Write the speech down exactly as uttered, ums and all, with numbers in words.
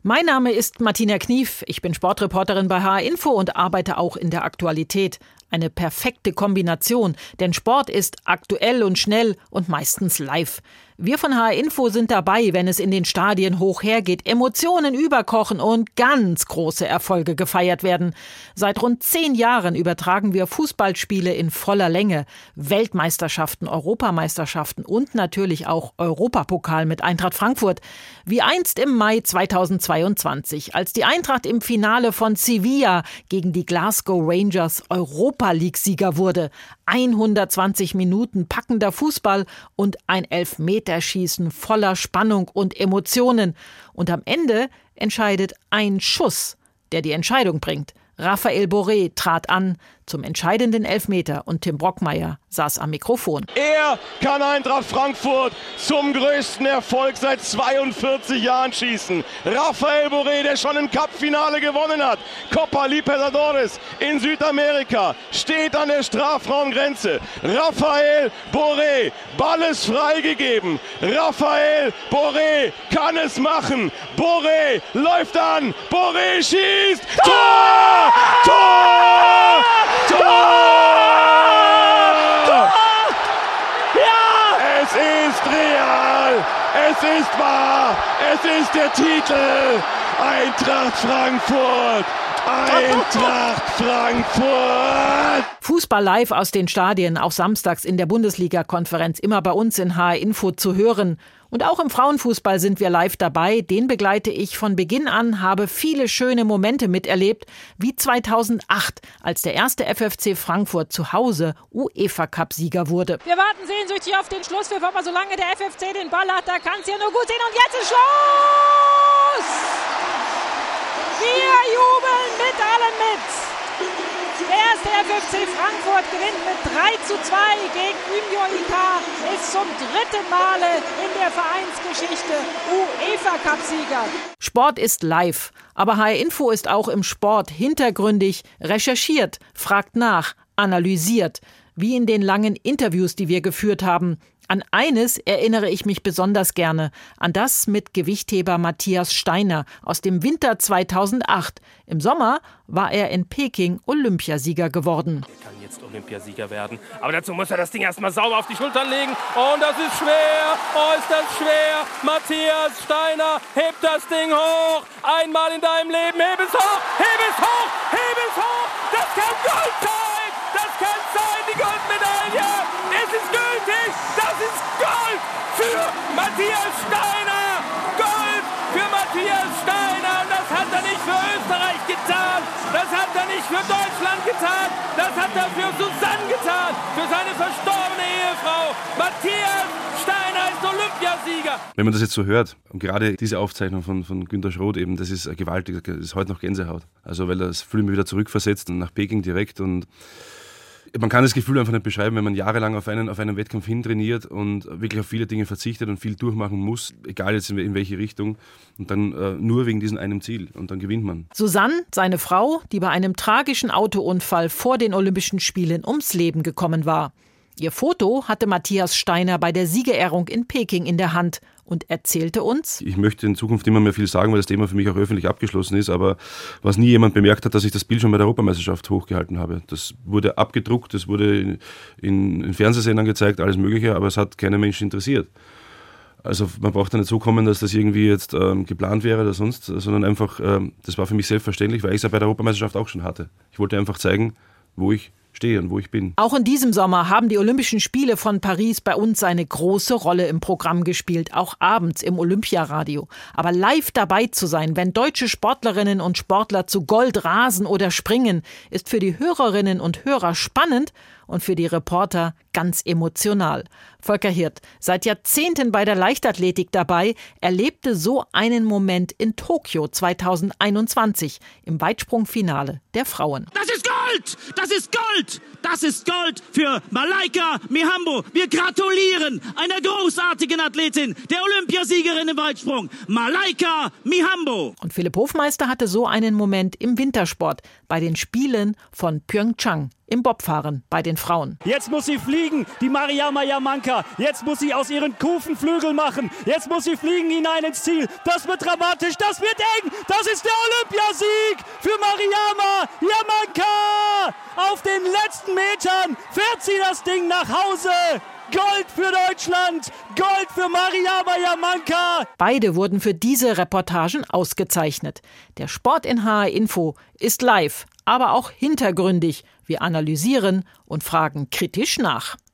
Mein Name ist Martina Knief, ich bin Sportreporterin bei H R Info und arbeite auch in der Aktualität. Eine perfekte Kombination, denn Sport ist aktuell und schnell und meistens live. Wir von H R Info sind dabei, wenn es in den Stadien hoch hergeht, Emotionen überkochen und ganz große Erfolge gefeiert werden. Seit rund zehn Jahren übertragen wir Fußballspiele in voller Länge, Weltmeisterschaften, Europameisterschaften und natürlich auch Europapokal mit Eintracht Frankfurt. Wie einst im Mai zweitausendzweiundzwanzig, als die Eintracht im Finale von Sevilla gegen die Glasgow Rangers Europa-League-Sieger wurde. hundertzwanzig Minuten packender Fußball und ein Elfmeterschießen voller Spannung und Emotionen. Und am Ende entscheidet ein Schuss, der die Entscheidung bringt. Raphael Borré trat an zum entscheidenden Elfmeter und Tim Brockmeier saß am Mikrofon. Er kann Eintracht Frankfurt zum größten Erfolg seit zweiundvierzig Jahren schießen. Raphael Borré, der schon im Cup-Finale gewonnen hat. Copa Libertadores in Südamerika, steht an der Strafraumgrenze. Raphael Borré, Ball ist freigegeben. Raphael Borré kann es machen. Borré läuft an. Borré schießt. Tor! Tor! Tor! Tor! Ja! Es ist real! Es ist wahr! Es ist der Titel! Eintracht Frankfurt! Eintracht Frankfurt! Fußball live aus den Stadien, auch samstags in der Bundesliga-Konferenz, immer bei uns in H R Info zu hören. Und auch im Frauenfußball sind wir live dabei. Den begleite ich von Beginn an, habe viele schöne Momente miterlebt, wie zweitausendacht, als der erste F F C Frankfurt zu Hause UEFA-Cup-Sieger wurde. Wir warten sehnsüchtig auf den Schlusspfiff, aber solange der F F C den Ball hat, da kann es ja nur gut sehen. Und jetzt ist Schluss! Wir jubeln mit allen mit! Der erste F F C Frankfurt gewinnt mit drei zu zwei gegen Umeå I K, ist zum dritten Male in der Vereinsgeschichte UEFA-Cup-Sieger. Sport ist live, aber H R Info ist auch im Sport hintergründig, recherchiert, fragt nach, analysiert, wie in den langen Interviews, die wir geführt haben. An eines erinnere ich mich besonders gerne, an das mit Gewichtheber Matthias Steiner aus dem Winter zweitausendacht. Im Sommer war er in Peking Olympiasieger geworden. Er kann jetzt Olympiasieger werden, aber dazu muss er das Ding erstmal sauber auf die Schultern legen. Und das ist schwer, oh ist das schwer. Matthias Steiner hebt das Ding hoch. Einmal in deinem Leben, heb es hoch, heb es hoch, heb es hoch. Das kann Gold sein, das kann sein, die Goldmedaille. Es ist gültig, das ist Gold für Matthias Steiner. Gold für Matthias Steiner. Und das hat er nicht für Österreich getan. Das hat er nicht für Deutschland getan. Das hat er für Susanne getan. Für seine verstorbene Ehefrau. Matthias Steiner ist Olympiasieger. Wenn man das jetzt so hört, und gerade diese Aufzeichnung von, von Günter Schroth eben, das ist gewaltig, das ist heute noch Gänsehaut. Also weil das fühlt mich wieder zurückversetzt und nach Peking direkt und man kann das Gefühl einfach nicht beschreiben, wenn man jahrelang auf einen, auf einen Wettkampf hintrainiert und wirklich auf viele Dinge verzichtet und viel durchmachen muss, egal jetzt in, in welche Richtung, und dann äh, nur wegen diesem einen Ziel und dann gewinnt man. Susanne, seine Frau, die bei einem tragischen Autounfall vor den Olympischen Spielen ums Leben gekommen war. Ihr Foto hatte Matthias Steiner bei der Siegerehrung in Peking in der Hand und erzählte uns: Ich möchte in Zukunft immer mehr viel sagen, weil das Thema für mich auch öffentlich abgeschlossen ist, aber was nie jemand bemerkt hat, dass ich das Bild schon bei der Europameisterschaft hochgehalten habe. Das wurde abgedruckt, das wurde in, in, in Fernsehsendern gezeigt, alles Mögliche, aber es hat keinen Menschen interessiert. Also man braucht da nicht so kommen, dass das irgendwie jetzt ähm, geplant wäre oder sonst, sondern einfach, ähm, das war für mich selbstverständlich, weil ich es ja bei der Europameisterschaft auch schon hatte. Ich wollte einfach zeigen, wo ich stehe und wo ich bin. Auch in diesem Sommer haben die Olympischen Spiele von Paris bei uns eine große Rolle im Programm gespielt, auch abends im Olympiaradio. Aber live dabei zu sein, wenn deutsche Sportlerinnen und Sportler zu Gold rasen oder springen, ist für die Hörerinnen und Hörer spannend und für die Reporter ganz emotional. Volker Hirt, seit Jahrzehnten bei der Leichtathletik dabei, erlebte so einen Moment in Tokio zweitausendeinundzwanzig im Weitsprungfinale der Frauen. Das ist Gold! Das ist Gold! Das ist Gold für Malaika Mihambo. Wir gratulieren einer großartigen Athletin, der Olympiasiegerin im Weitsprung, Malaika Mihambo. Und Philipp Hofmeister hatte so einen Moment im Wintersport bei den Spielen von Pyeongchang im Bobfahren bei den Frauen. Jetzt muss sie fliegen, die Mariama Yamanka. Jetzt muss sie aus ihren Kufen Flügel machen. Jetzt muss sie fliegen hinein ins Ziel. Das wird dramatisch, das wird eng. Das ist der Olympiasieg für Mariama Yamanka. Auf den letzten Metern fährt sie das Ding nach Hause. Gold für Deutschland, Gold für Mariama Yamanka. Beide wurden für diese Reportagen ausgezeichnet. Der Sport in H R Info ist live, aber auch hintergründig. Wir analysieren und fragen kritisch nach.